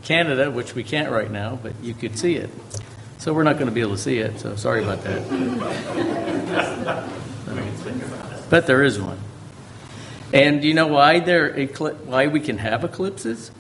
Canada, which we can't right now, but you could see it. So we're not going to be able to see it, so sorry about that. But there is one. And do you know why why we can have eclipses?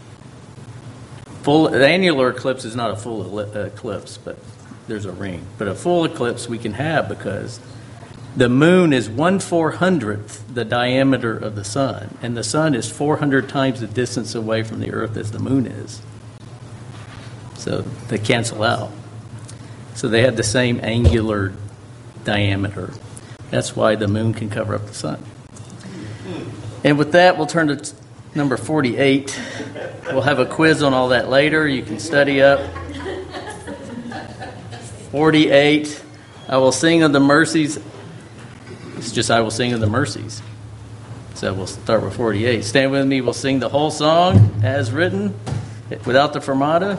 The annular eclipse is not a full eclipse, but there's a ring. But a full eclipse we can have because the moon is 1/400th the diameter of the sun, and the sun is 400 times the distance away from the earth as the moon is. So they cancel out. So they have the same angular diameter. That's why the moon can cover up the sun. And with that, we'll turn to number 48. We'll have a quiz on all that later. You can study up. 48. I will sing of the mercies. It's just I will sing of the mercies. So we'll start with 48. Stand with me. We'll sing the whole song as written without the fermata.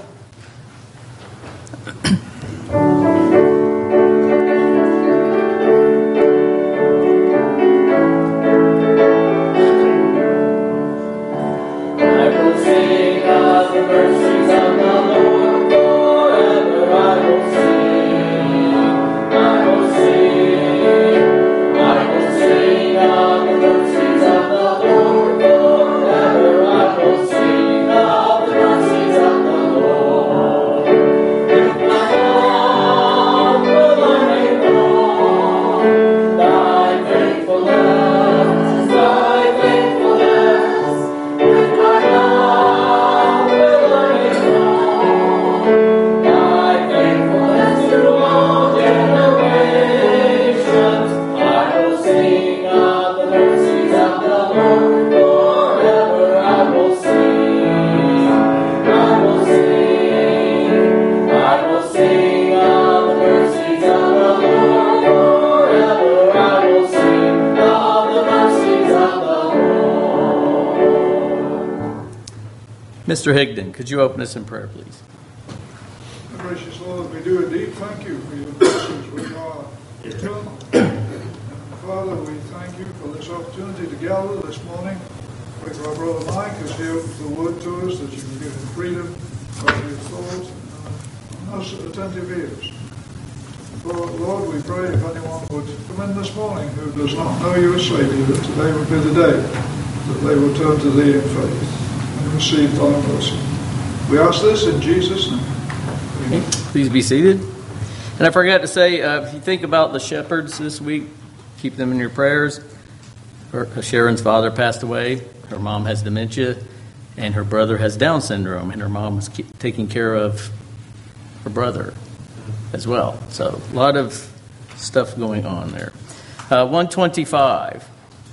Mr. Higdon, could you open us in prayer, please? Gracious Lord, we do indeed thank you for your blessings which are eternal. And Father, we thank you for this opportunity to gather this morning. Pray for our brother Mike as he opens the word to us, that you can give him freedom of your thoughts and us attentive ears. Lord, we pray if anyone would come in this morning who does not know you as Savior, that today would be the day that they will turn to thee in faith and receive thy mercy. We ask this in Jesus' name. Amen. Please be seated. And I forgot to say, if you think about the shepherds this week, keep them in your prayers. Sharon's father passed away. Her mom has dementia. And her brother has Down syndrome. And her mom is taking care of her brother as well. So a lot of stuff going on there. 125.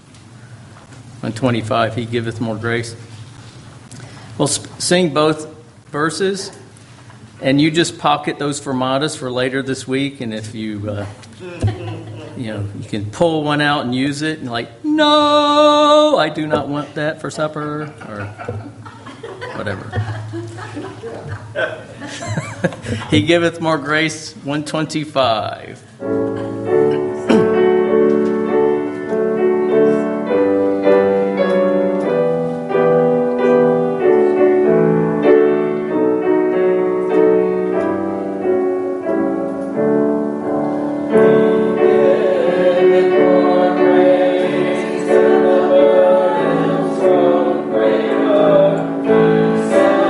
125, he giveth more grace. We'll sing both verses, and you just pocket those fermatas for later this week. And if you, you can pull one out and use it, and like, no, I do not want that for supper, or whatever. He giveth more grace, 125.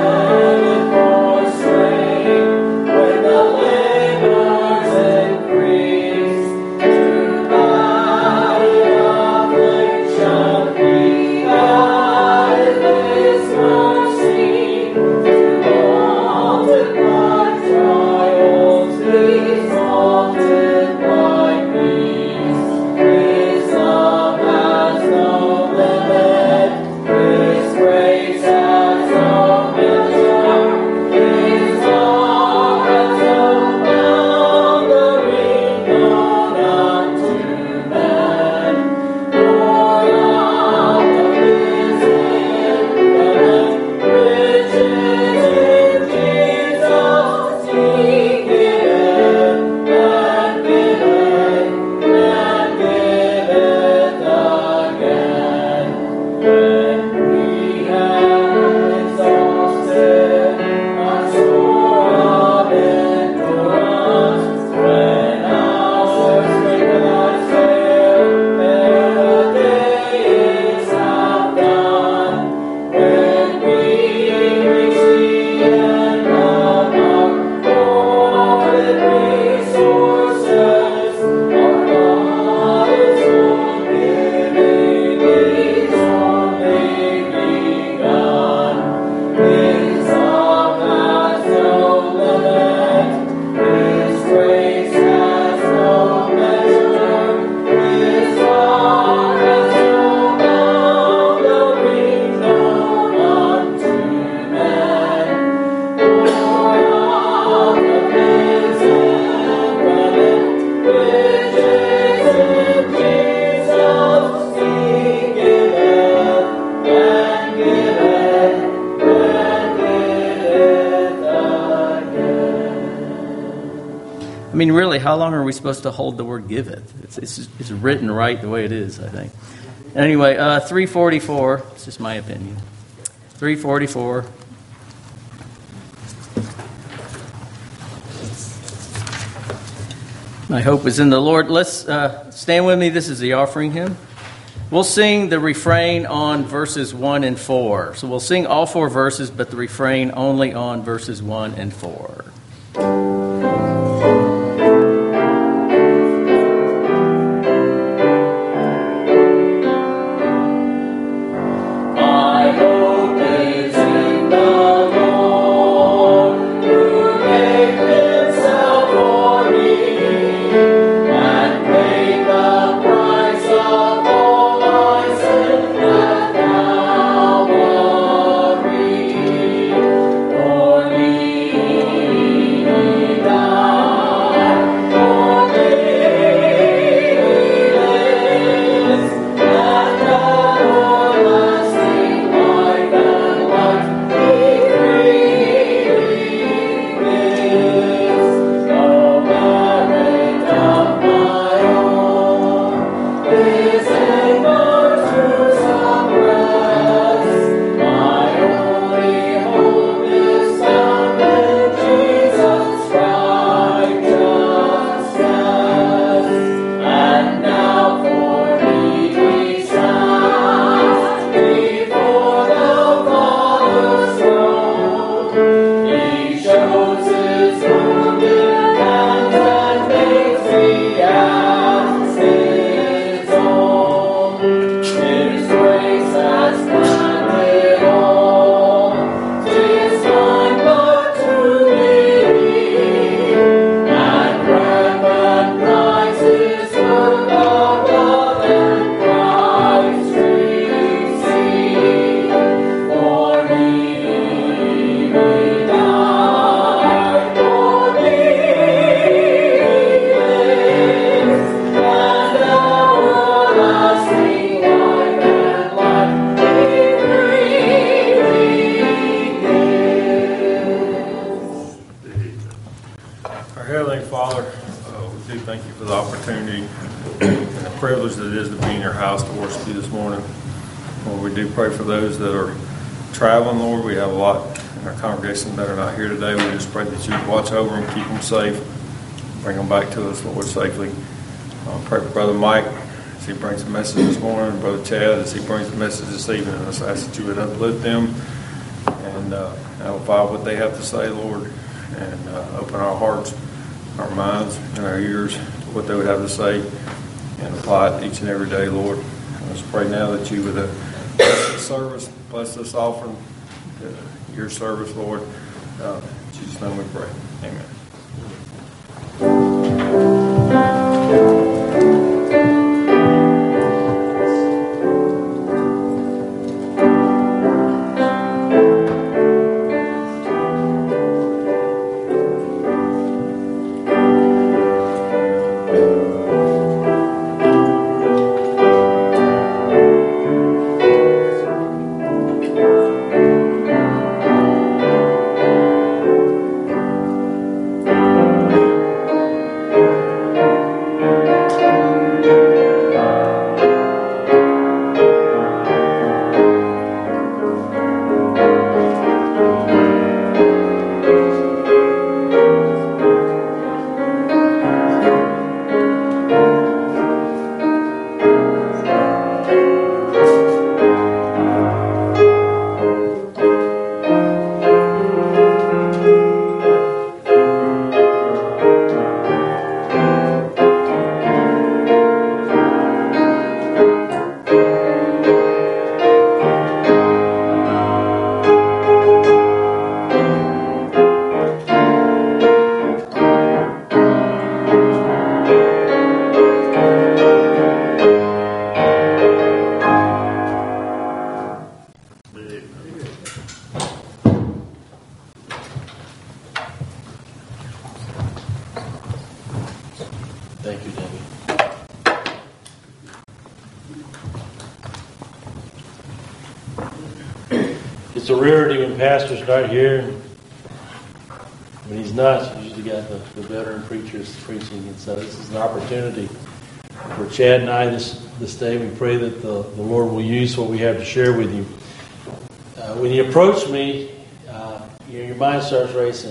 Free. mean, really, how long are we supposed to hold the word giveth? It's written right the way it is, I think. Anyway, 344, it's just my opinion. 344. My hope is in the Lord. Let's stand with me. This is the offering hymn. We'll sing the refrain on verses 1 and 4. So we'll sing all 4 verses, but the refrain only on verses 1 and 4. Pray for those that are traveling, Lord. We have a lot in our congregation that are not here today. We just pray that you watch over them, keep them safe, bring them back to us, Lord, safely. Pray for Brother Mike as he brings the message this morning, Brother Chad as he brings the message this evening. I just ask that you would uplift them and amplify what they have to say, Lord, and open our hearts, our minds, and our ears to what they would have to say and apply it each and every day, Lord. I just pray now that you would bless this service, bless this offering, your service, Lord. In Jesus' name we pray. Amen. Thank you, Debbie. It's a rarity when pastors start here. When he's not, he's usually got the veteran preachers preaching. And so this is an opportunity for Chad and I this day. We pray that the Lord will use what we have to share with you. When you approach me, your mind starts racing.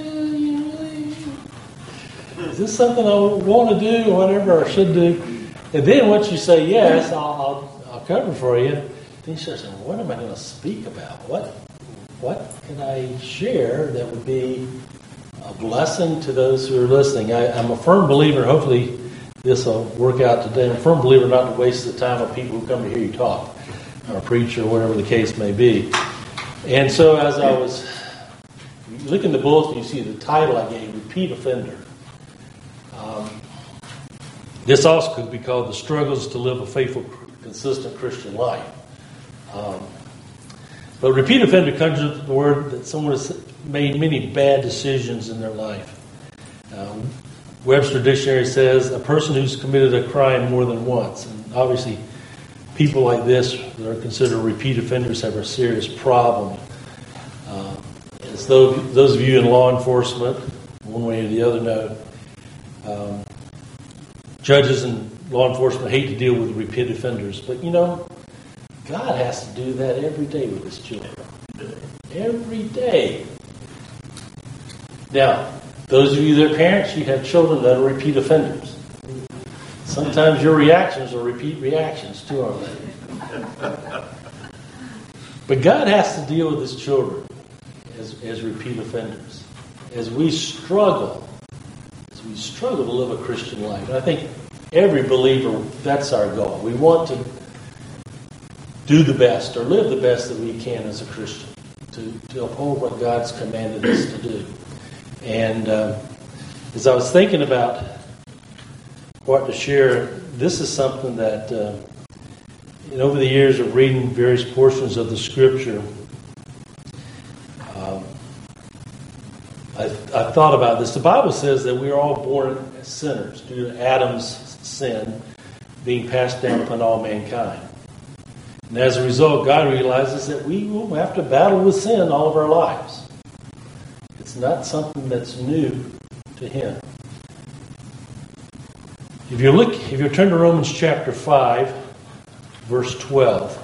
Is this something I want to do or whatever I should do? And then once you say yes, I'll cover for you. Then you start saying, what am I going to speak about? What can I share that would be a blessing to those who are listening? I'm a firm believer, hopefully this will work out today. I'm a firm believer not to waste the time of people who come to hear you talk, or preach, or whatever the case may be. And so as I was looking at the bulletin, you see the title I gave, Repeat Offender. This also could be called The Struggles to Live a Faithful, Consistent Christian Life. But repeat offender comes with the word that someone has made many bad decisions in their life. Webster Dictionary says a person who's committed a crime more than once. And obviously, people like this that are considered repeat offenders have a serious problem. As though those of you in law enforcement, one way or the other, know, judges and law enforcement hate to deal with repeat offenders. But God has to do that every day with His children. Every day. Now, those of you that are parents, you have children that are repeat offenders. Sometimes your reactions are repeat reactions too, aren't they? But God has to deal with His children as repeat offenders. As we struggle to live a Christian life. And I think every believer, that's our goal. We want to do the best or live the best that we can as a Christian, to uphold what God's commanded us to do. And as I was thinking about what to share, this is something that over the years of reading various portions of the Scripture, I thought about this. The Bible says that we are all born as sinners due to Adam's sin being passed down upon all mankind. And as a result, God realizes that we will have to battle with sin all of our lives. It's not something that's new to Him. If you turn to Romans chapter 5, verse 12.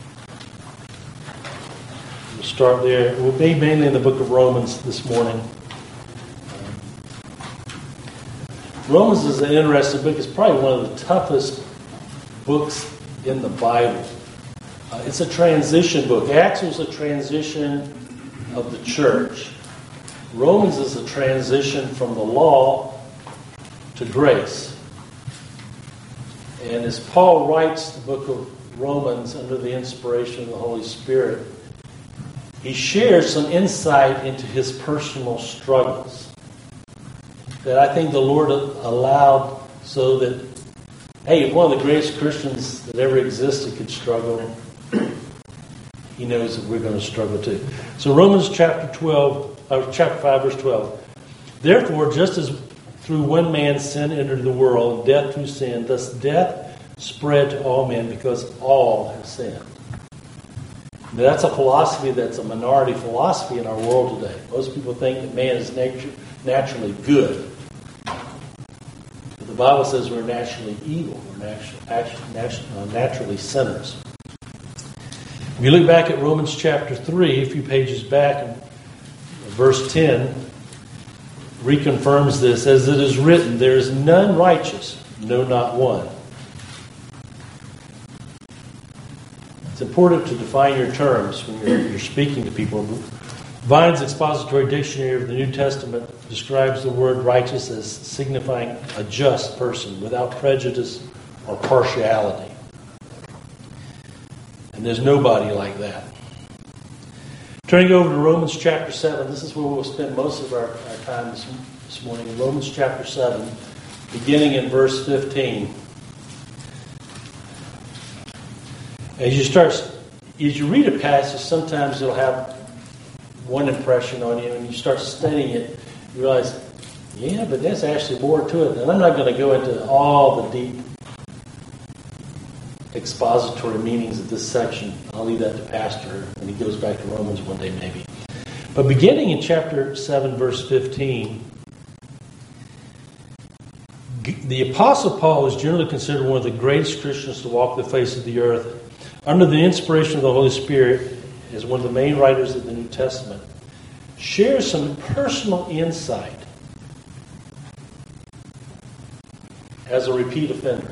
We'll start there. We'll be mainly in the book of Romans this morning. Romans is an interesting book. It's probably one of the toughest books in the Bible. It's a transition book. Acts was a transition of the church. Romans is a transition from the law to grace. And as Paul writes the book of Romans under the inspiration of the Holy Spirit, he shares some insight into his personal struggles that I think the Lord allowed so that, hey, if one of the greatest Christians that ever existed could struggle, He knows that we're going to struggle too. So Romans chapter 5, verse 12. Therefore, just as through one man sin entered the world, and death through sin, thus death spread to all men because all have sinned. Now, that's a philosophy that's a minority philosophy in our world today. Most people think that man is naturally good. But the Bible says we're naturally evil. We're naturally sinners. If you look back at Romans chapter 3, a few pages back, verse 10 reconfirms this. As it is written, there is none righteous, no, not one. It's important to define your terms when you're speaking to people. Vine's Expository Dictionary of the New Testament describes the word righteous as signifying a just person without prejudice or partiality. And there's nobody like that. Turning over to Romans chapter 7, this is where we'll spend most of our time this morning. Romans chapter 7, beginning in verse 15. As you read a passage, sometimes it'll have one impression on you, and you start studying it, you realize, yeah, but there's actually more to it. And I'm not going to go into all the deep expository meanings of this section. I'll leave that to Pastor when he goes back to Romans one day maybe. But beginning in chapter 7, verse 15, the Apostle Paul is generally considered one of the greatest Christians to walk the face of the earth. Under the inspiration of the Holy Spirit, as one of the main writers of the New Testament, shares some personal insight as a repeat offender.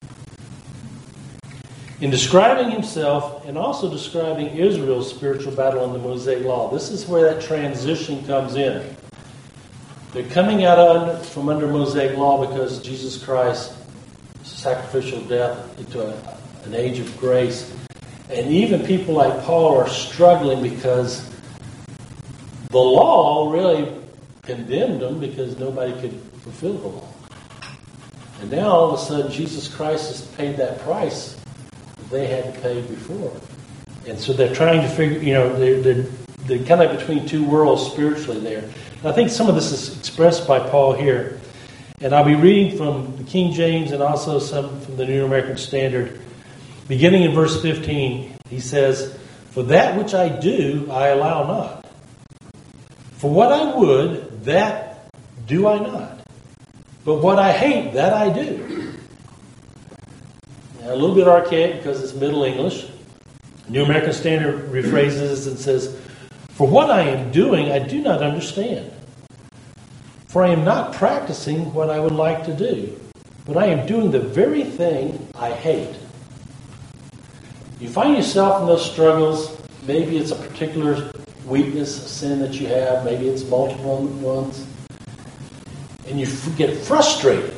In describing himself and also describing Israel's spiritual battle in the Mosaic Law, this is where that transition comes in. They're coming out from under Mosaic Law because Jesus Christ's sacrificial death into an age of grace. And even people like Paul are struggling because the law really condemned them because nobody could fulfill the law. And now all of a sudden Jesus Christ has paid that price that they had to pay before. And so they're trying to figure, they're kind of between two worlds spiritually there. And I think some of this is expressed by Paul here. And I'll be reading from the King James and also some from the New American Standard. Beginning in verse 15, he says, "For that which I do, I allow not. For what I would, that do I not. But what I hate, that I do." Now, a little bit archaic because it's Middle English. New American Standard rephrases and says, "For what I am doing, I do not understand. For I am not practicing what I would like to do, but I am doing the very thing I hate." You find yourself in those struggles. Maybe it's a particular weakness, a sin that you have. Maybe it's multiple ones. And you get frustrated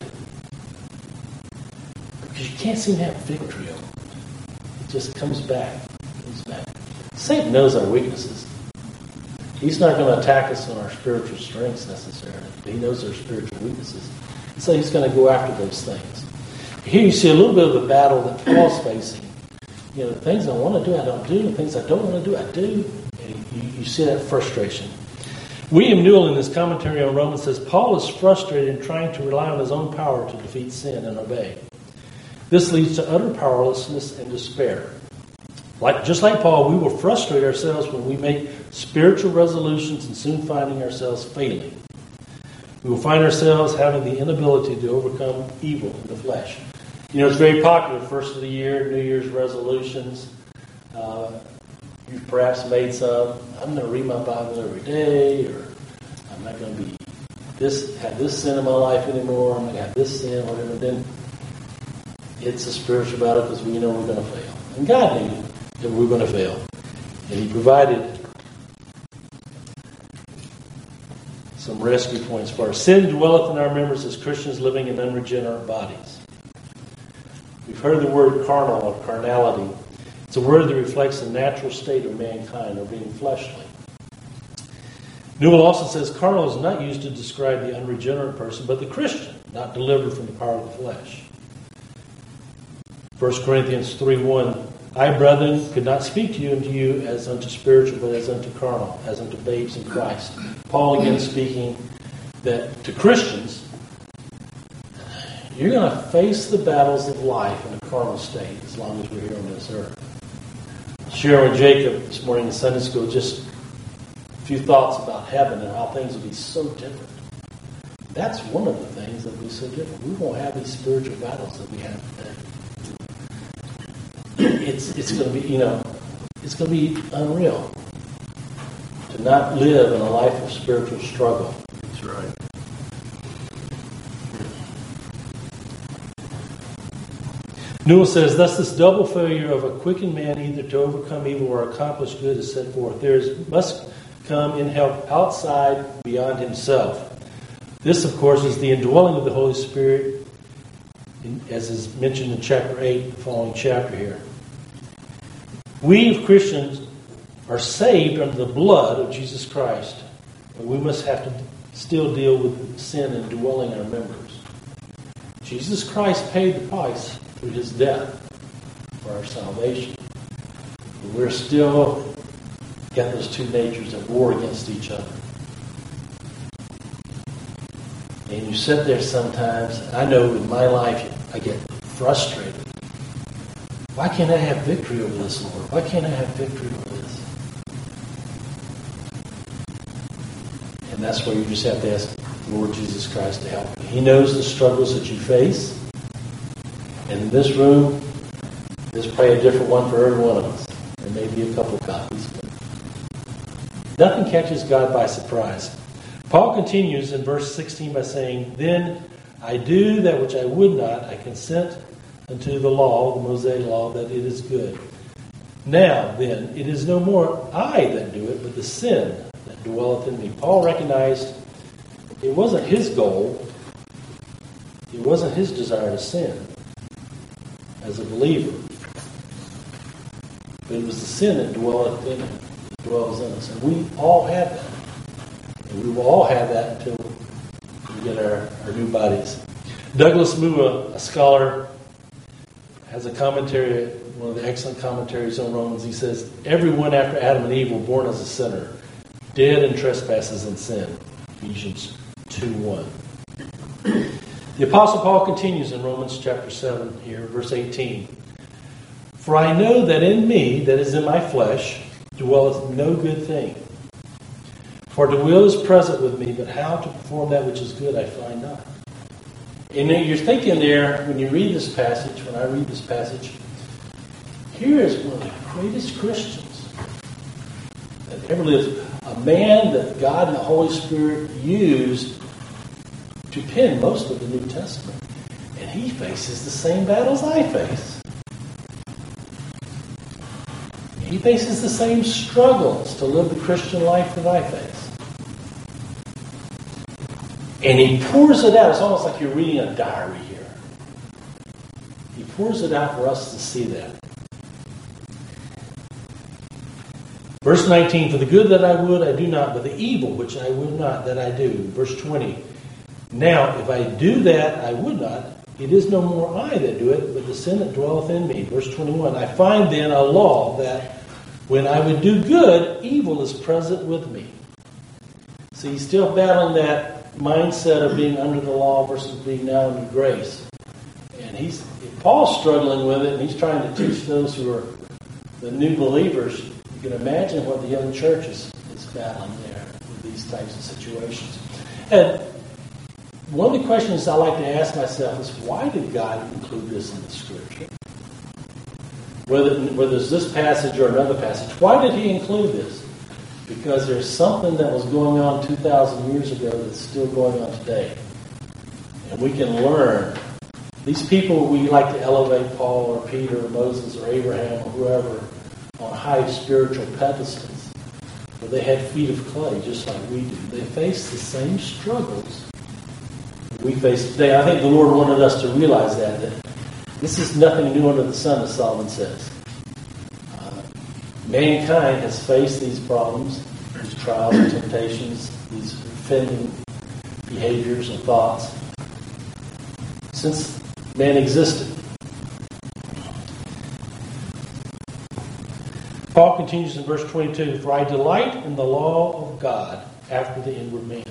because you can't seem to have victory over it. It just comes back. Satan knows our weaknesses. He's not going to attack us on our spiritual strengths necessarily. But he knows our spiritual weaknesses. So he's going to go after those things. Here you see a little bit of the battle that Paul's facing. The things I want to do, I don't do. The things I don't want to do, I do. And you see that frustration. William Newell, in his commentary on Romans, says, Paul is frustrated in trying to rely on his own power to defeat sin and obey. This leads to utter powerlessness and despair. Just like Paul, we will frustrate ourselves when we make spiritual resolutions and soon finding ourselves failing. We will find ourselves having the inability to overcome evil in the flesh. It's very popular, first of the year, New Year's resolutions. You've perhaps made some. I'm going to read my Bible every day, or I'm not going to have this sin in my life anymore. I'm going to have this sin, whatever. Then it's a spiritual battle because we know we're going to fail. And God knew that we were going to fail. And He provided some rescue points for us. Sin dwelleth in our members as Christians living in unregenerate bodies. We've heard the word carnal or carnality. It's a word that reflects the natural state of mankind, or being fleshly. Newell also says carnal is not used to describe the unregenerate person, but the Christian, not delivered from the power of the flesh. 1 Corinthians 3:1, I, brethren, could not speak to you as unto spiritual, but as unto carnal, as unto babes in Christ. Paul again speaking that to Christians, you're going to face the battles of life in a carnal state as long as we're here on this earth. Sharing with Jacob this morning in Sunday school, just a few thoughts about heaven and how things will be so different. That's one of the things that will be so different. We won't have these spiritual battles that we have today. It's going to be, it's going to be unreal to not live in a life of spiritual struggle. That's right. Newell says, thus this double failure of a quickened man either to overcome evil or accomplish good is set forth. There must come in help outside beyond himself. This, of course, is the indwelling of the Holy Spirit, as is mentioned in chapter 8, the following chapter here. We Christians are saved under the blood of Jesus Christ, but we must have to still deal with sin and dwelling in our members. Jesus Christ paid the price through His death for our salvation. But we're still got those two natures at war against each other. And you sit there sometimes, I know in my life I get frustrated. Why can't I have victory over this, Lord? Why can't I have victory over this? And that's where you just have to ask Lord Jesus Christ to help you. He knows the struggles that you face. And in this room, there's probably a different one for every one of us. There may be a couple of copies. But nothing catches God by surprise. Paul continues in verse 16 by saying, "Then I do that which I would not. I consent unto the law, the Mosaic law, that it is good. Now, then, it is no more I that do it, but the sin that dwelleth in me." Paul recognized it wasn't his goal. It wasn't his desire to sin as a believer. But it was the sin that dwelleth in him, that dwells in us. And we all have that. And we will all have that until we get our new bodies. Douglas Moo, a scholar, has a commentary, one of the excellent commentaries on Romans. He says, "Everyone after Adam and Eve were born as a sinner, dead in trespasses and sin." Ephesians 2:1. The Apostle Paul continues in Romans chapter 7 here, verse 18. "For I know that in me, that is in my flesh, dwelleth no good thing. For the will is present with me, but how to perform that which is good I find not." And then you're thinking there, when you read this passage, when I read this passage, here is one of the greatest Christians that ever lived. A man that God and the Holy Spirit used to pen most of the New Testament. And he faces the same battles I face. He faces the same struggles to live the Christian life that I face. And he pours it out. It's almost like you're reading a diary here. He pours it out for us to see that. Verse 19, "For the good that I would, I do not, but the evil which I would not, that I do." Verse 20, "Now, if I do that I would not, it is no more I that do it, but the sin that dwelleth in me." Verse 21, "I find then a law that when I would do good, evil is present with me." So he's still battling that mindset of being under the law versus being now under grace. And Paul's struggling with it, and he's trying to teach those who are the new believers. You can imagine what the young church is battling there with these types of situations. And one of the questions I like to ask myself is, why did God include this in the Scripture? Whether it's this passage or another passage, why did he include this? Because there's something that was going on 2,000 years ago that's still going on today. And we can learn. These people, we like to elevate Paul or Peter or Moses or Abraham or whoever on high spiritual pedestals. But they had feet of clay just like we do. They faced the same struggles we face today. I think the Lord wanted us to realize that this is nothing new under the sun, as Solomon says. Mankind has faced these problems, these trials and temptations, these offending behaviors and thoughts since man existed. Paul continues in verse 22, "For I delight in the law of God after the inward man.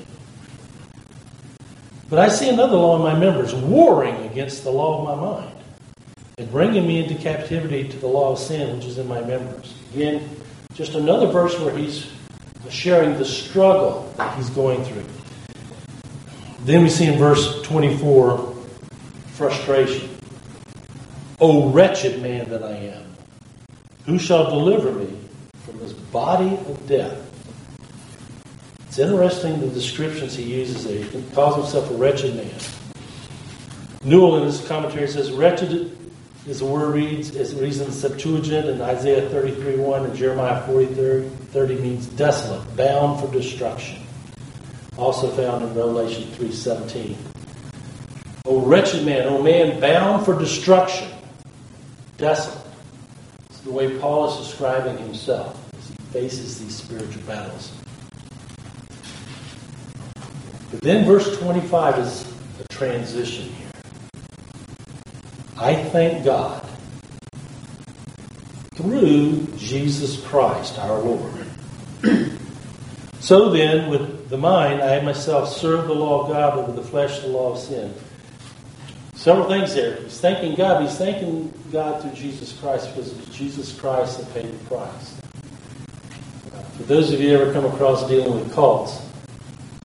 But I see another law in my members, warring against the law of my mind, and bringing me into captivity to the law of sin which is in my members." Again, just another verse where he's sharing the struggle that he's going through. Then we see in verse 24, frustration. "O wretched man that I am, who shall deliver me from this body of death?" It's interesting the descriptions he uses there. He calls himself a wretched man. Newell in his commentary says, "Wretched" is the word reads in the Septuagint in Isaiah 33:1 and Jeremiah 40:30 means desolate, bound for destruction. Also found in Revelation 3:17. "O wretched man, O man bound for destruction, desolate." It's the way Paul is describing himself as he faces these spiritual battles. But then verse 25 is a transition here. "I thank God through Jesus Christ our Lord. So then, with the mind, I myself serve the law of God, but with the flesh, the law of sin." Several things there. He's thanking God, but he's thanking God through Jesus Christ because it was Jesus Christ that paid the price. For those of you who ever come across dealing with cults,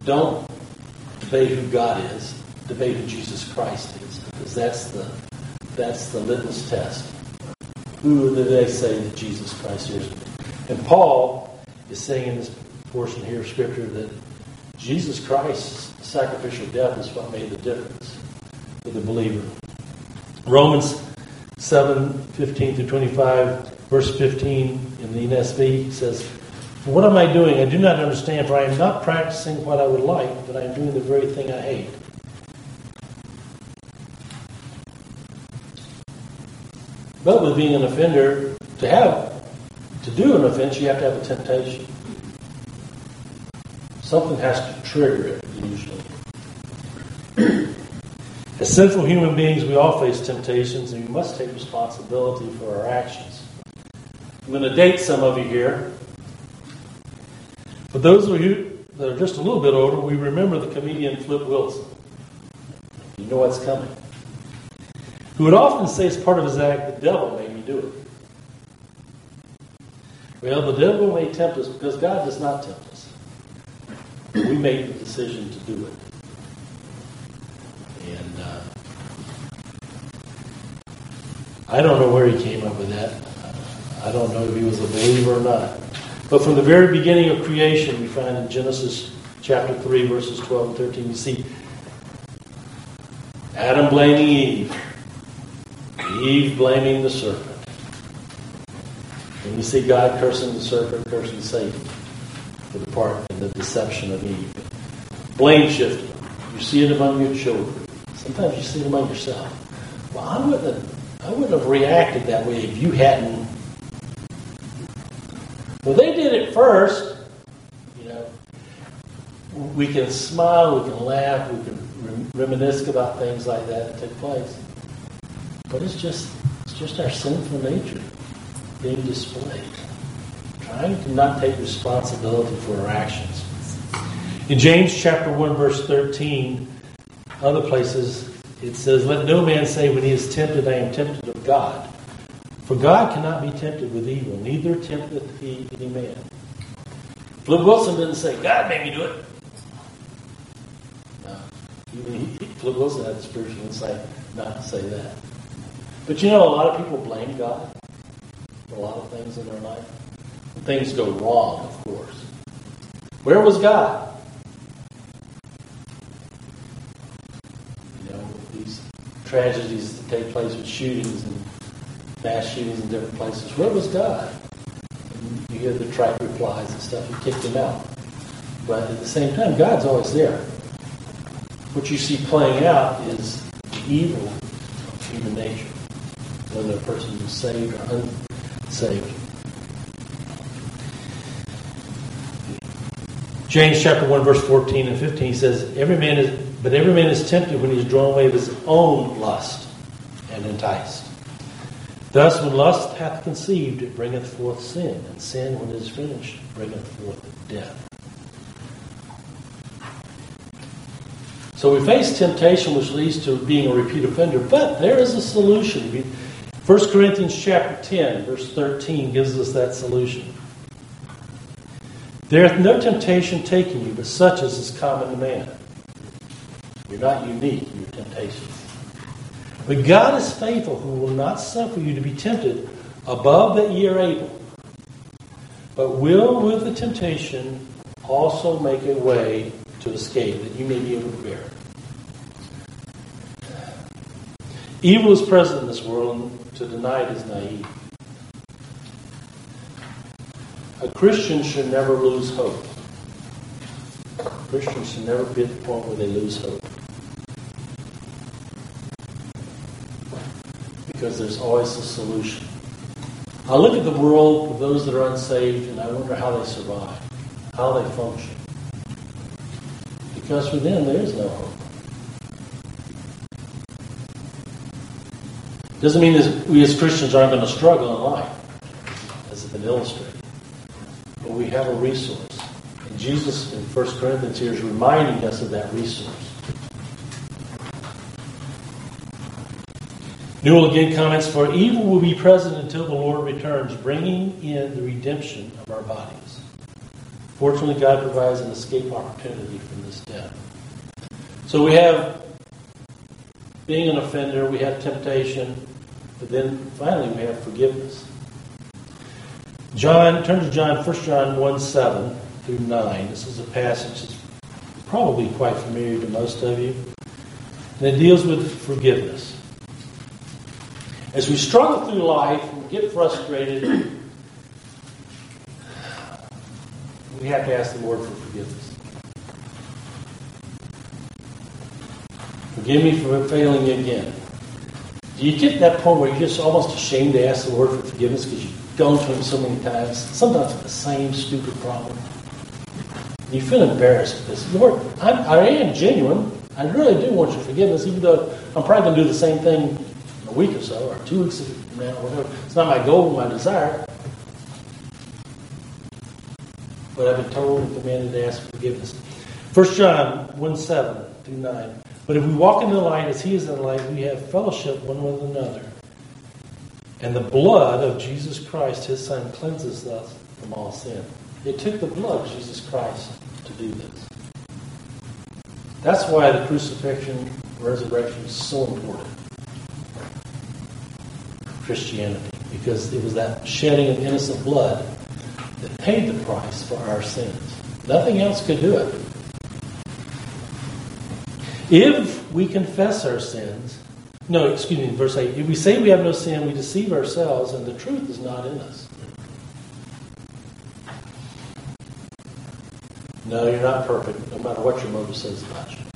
Don't debate who God is. Debate who Jesus Christ is, because that's the litmus test. Who do they say that Jesus Christ is? And Paul is saying in this portion here of Scripture that Jesus Christ's sacrificial death is what made the difference for the believer. Romans 7:15-25, verse 15 in the NSV says, "What am I doing? I do not understand, for I am not practicing what I would like, but I am doing the very thing I hate." But with being an offender, to do an offense, you have to have a temptation. Something has to trigger it, usually. As sinful human beings, we all face temptations, and we must take responsibility for our actions. I'm going to date some of you here. For those of you that are just a little bit older, we remember the comedian Flip Wilson. You know what's coming. Who would often say as part of his act, "The devil made me do it." Well, the devil may tempt us because God does not tempt us. We make the decision to do it. And I don't know where he came up with that. I don't know if he was a believer or not. But from the very beginning of creation, we find in Genesis chapter 3, verses 12 and 13, you see Adam blaming Eve. Eve blaming the serpent. And you see God cursing the serpent, cursing Satan for the part in the deception of Eve. Blame shifting. You see it among your children. Sometimes you see it among yourself. Well, I wouldn't have reacted that way if you hadn't. Well, they did it first. You know, we can smile, we can laugh, we can reminisce about things like that took place. But it's just our sinful nature being displayed. Trying to not take responsibility for our actions. In James chapter 1, verse 13, other places, it says, "Let no man say when he is tempted, I am tempted of God. For God cannot be tempted with evil, neither tempteth he any man." Flip Wilson didn't say, "God made me do it." No. Flip Wilson had the spiritual insight not to say that. But you know, a lot of people blame God for a lot of things in their life. And things go wrong, of course. Where was God? You know, these tragedies that take place with shootings and mass shootings in different places. Where was God? And you hear the trite replies and stuff. You kicked him out. But at the same time, God's always there. What you see playing out is the evil of human nature, whether a person is saved or unsaved. James chapter 1, verse 14 and 15 says, every man is tempted when he is drawn away of his own lust and enticed. Thus, when lust hath conceived, it bringeth forth sin, and sin, when it is finished, bringeth forth death. So we face temptation which leads to being a repeat offender, but there is a solution. 1 Corinthians chapter 10, verse 13 gives us that solution. There hath no temptation taken you, but such as is common to man. You're not unique in your temptations. But God is faithful, who will not suffer you to be tempted above that ye are able, but will with the temptation also make a way to escape, that you may be able to bear it. Evil is present in this world, and to deny it is naive. A Christian should never lose hope. Christians should never be at the point where they lose hope. Because there's always a solution. I look at the world with those that are unsaved, and I wonder how they survive, how they function. Because for them, there is no hope. Doesn't mean that we as Christians aren't going to struggle in life, as has been illustrated. But we have a resource. And Jesus in 1 Corinthians here is reminding us of that resource. Newell again comments, for evil will be present until the Lord returns, bringing in the redemption of our bodies. Fortunately, God provides an escape opportunity from this death. So we have being an offender, we have temptation, but then finally we have forgiveness. Turn to John, 1 John 1:7 through 9. This is a passage that's probably quite familiar to most of you. And it deals with forgiveness. As we struggle through life and get frustrated, we have to ask the Lord for forgiveness. Forgive me for failing you again. Do you get to that point where you're just almost ashamed to ask the Lord for forgiveness because you've gone to Him so many times, sometimes with the same stupid problem? You feel embarrassed with this. Lord, I am genuine. I really do want your forgiveness, even though I'm probably going to do the same thing in a week or so, or 2 weeks from now, or whatever. It's not my goal, my desire. But I've been told and commanded to ask for forgiveness. 1 John 1:7 through 9. But if we walk in the light as He is in the light, we have fellowship one with another. And the blood of Jesus Christ, His Son, cleanses us from all sin. It took the blood of Jesus Christ to do this. That's why the crucifixion, resurrection is so important for Christianity. Because it was that shedding of innocent blood that paid the price for our sins. Nothing else could do it. If we confess our sins, verse 8. If we say we have no sin, we deceive ourselves and the truth is not in us. No, you're not perfect, no matter what your motive says about you.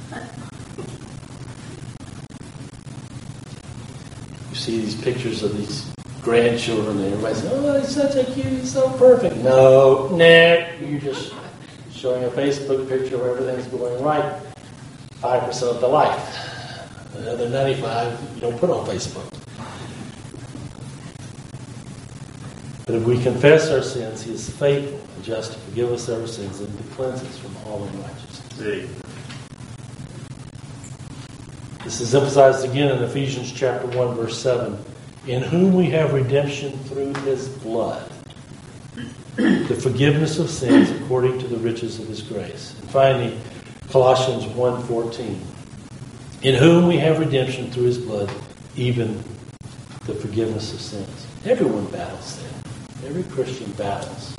You see these pictures of these grandchildren and everybody says, oh, he's such a cute, he's so perfect. No, you're just showing a Facebook picture where everything's going right 5% of the life. The other 95 you don't put on Facebook. But if we confess our sins, He is faithful and just to forgive us our sins and to cleanse us from all unrighteousness. This is emphasized again in Ephesians chapter 1, verse 7. In whom we have redemption through His blood, the forgiveness of sins according to the riches of His grace. And finally, Colossians 1:14. In whom we have redemption through His blood, even the forgiveness of sins. Everyone battles sin. Every Christian battles.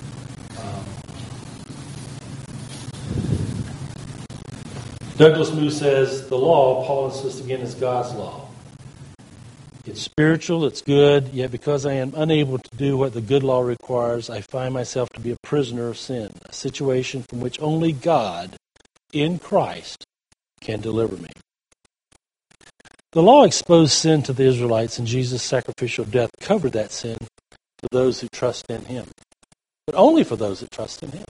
Douglas Moo says, the law, Paul insists again, is God's law. It's spiritual, it's good, yet because I am unable to do what the good law requires, I find myself to be a prisoner of sin, a situation from which only God, in Christ, can deliver me. The law exposed sin to the Israelites, and Jesus' sacrificial death covered that sin for those who trust in Him. But only for those that trust in Him.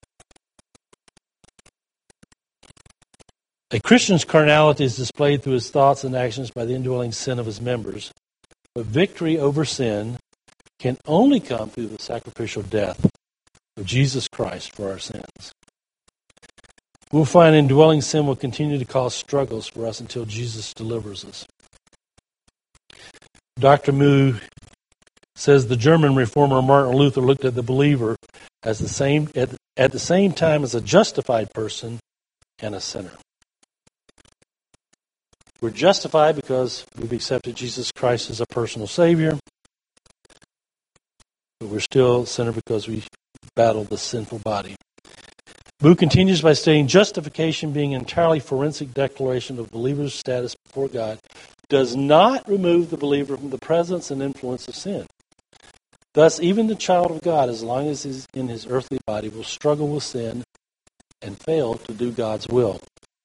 A Christian's carnality is displayed through his thoughts and actions by the indwelling sin of his members. But victory over sin can only come through the sacrificial death of Jesus Christ for our sins. We'll find indwelling sin will continue to cause struggles for us until Jesus delivers us. Dr. Moo says the German reformer Martin Luther looked at the believer as at the same time as a justified person and a sinner. We're justified because we've accepted Jesus Christ as a personal Savior. But we're still a sinner because we battle the sinful body. Moo continues by stating, justification being an entirely forensic declaration of believer's status before God does not remove the believer from the presence and influence of sin. Thus, even the child of God, as long as he's in his earthly body, will struggle with sin and fail to do God's will.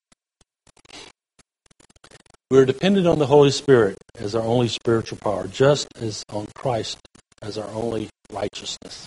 We're dependent on the Holy Spirit as our only spiritual power, just as on Christ as our only righteousness.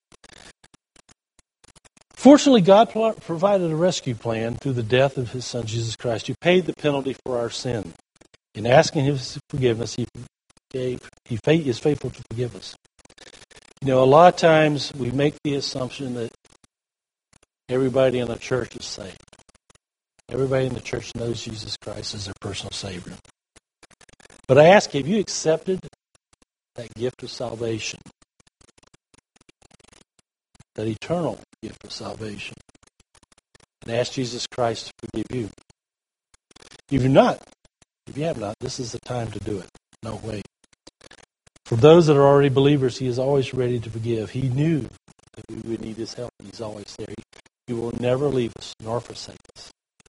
Fortunately, God provided a rescue plan through the death of His Son, Jesus Christ, who paid the penalty for our sin. In asking His forgiveness, He is faithful to forgive us. You know, a lot of times we make the assumption that everybody in the church is saved. Everybody in the church knows Jesus Christ as their personal Savior. But I ask you, have you accepted that gift of salvation? That eternal gift of salvation. And ask Jesus Christ to forgive you. If you have not, this is the time to do it. No wait. For those that are already believers, He is always ready to forgive. He knew that we would need His help. He's always there. He will never leave us nor forsake us.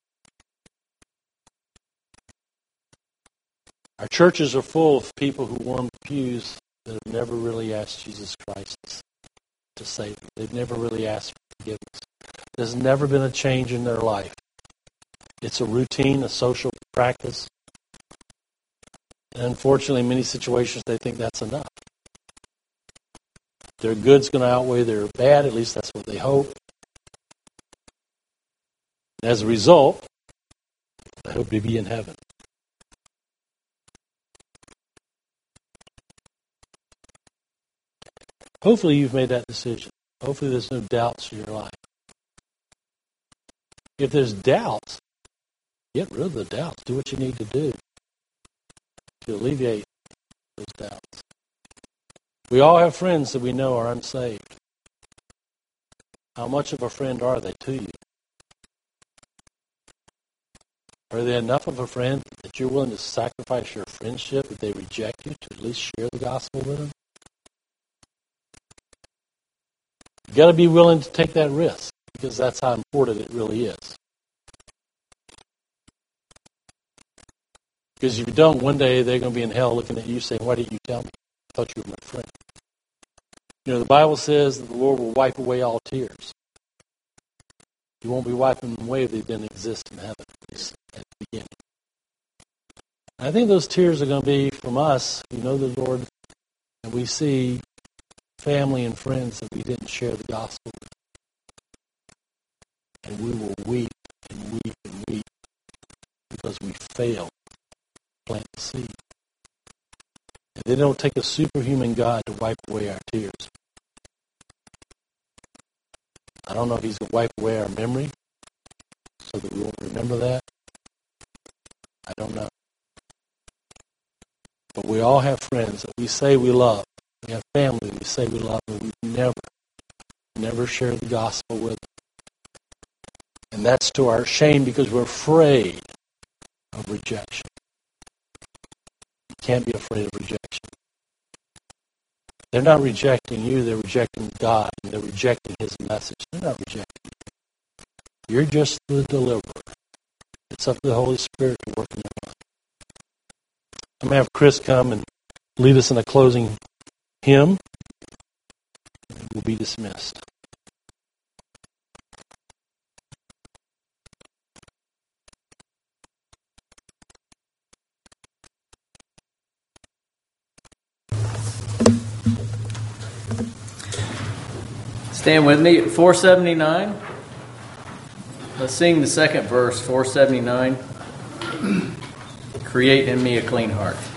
Our churches are full of people who warm pews that have never really asked Jesus Christ to save them. They've never really asked for forgiveness. There's never been a change in their life. It's a routine, a social practice. And unfortunately, in many situations, they think that's enough. Their good's going to outweigh their bad. At least that's what they hope. And as a result, they hope to be in heaven. Hopefully you've made that decision. Hopefully there's no doubts in your life. If there's doubts, get rid of the doubts. Do what you need to do to alleviate those doubts. We all have friends that we know are unsaved. How much of a friend are they to you? Are they enough of a friend that you're willing to sacrifice your friendship if they reject you to at least share the gospel with them? You've got to be willing to take that risk because that's how important it really is. Because if you don't, one day they're going to be in hell looking at you saying, why didn't you tell me? I thought you were my friend. You know, the Bible says that the Lord will wipe away all tears. He won't be wiping them away if they didn't exist in heaven at the beginning. I think those tears are going to be from us who know the Lord and we see family and friends that we didn't share the gospel with. And we will weep and weep and weep because we failed to plant the seed. And they don't take a superhuman God to wipe away our tears. I don't know if He's going to wipe away our memory so that we won't remember that. I don't know. But we all have friends that we say we love. We have family we say we love, but we've never shared the gospel with them. And that's to our shame because we're afraid of rejection. You can't be afraid of rejection. They're not rejecting you, they're rejecting God, and they're rejecting His message. They're not rejecting you. You're just the deliverer. It's up to the Holy Spirit to work in your life. I'm going to have Chris come and lead us in a closing hymn, and we'll be dismissed. Stand with me at 479. Let's sing the second verse, 479. Create in me a clean heart.